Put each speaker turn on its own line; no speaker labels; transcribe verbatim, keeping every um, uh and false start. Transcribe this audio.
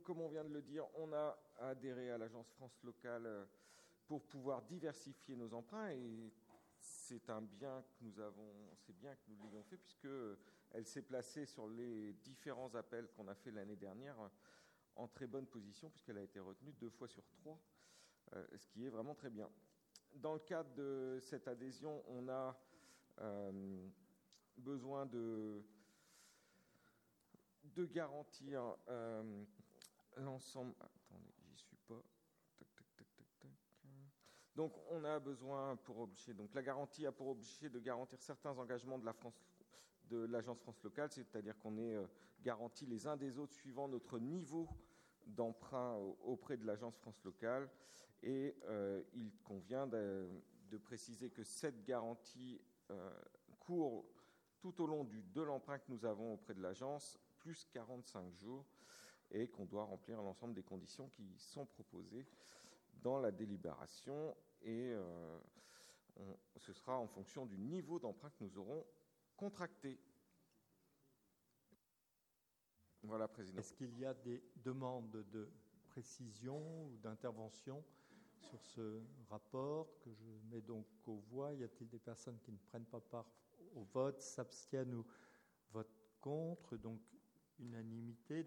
comme on vient de le dire, on a adhéré à l'Agence France Locale pour pouvoir diversifier nos emprunts, et c'est un bien que nous avons, c'est bien que nous l'ayons fait, puisque elle s'est placée sur les différents appels qu'on a fait l'année dernière en très bonne position, puisqu'elle a été retenue deux fois sur trois, euh, ce qui est vraiment très bien. Dans le cadre de cette adhésion, on a euh, besoin de, de garantir euh, l'ensemble. Attendez, j'y suis pas. Tac, tac, tac, tac, tac. Donc, on a besoin pour objet. Donc, la garantie a pour objet de garantir certains engagements de la France, de l'Agence France Locale, c'est-à-dire qu'on est euh, garanti les uns des autres suivant notre niveau d'emprunt auprès de l'Agence France Locale. Et euh, il convient de, de préciser que cette garantie euh, court tout au long du, de l'emprunt que nous avons auprès de l'Agence, plus quarante-cinq jours, et qu'on doit remplir l'ensemble des conditions qui sont proposées dans la délibération, et euh, on, ce sera en fonction du niveau d'emprunt que nous aurons contracté. Voilà, Président.
Est-ce qu'il y a des demandes de précision ou d'intervention sur ce rapport que je mets donc aux voix? Y a-t-il des personnes qui ne prennent pas part au vote, s'abstiennent ou votent contre? Donc, unanimité.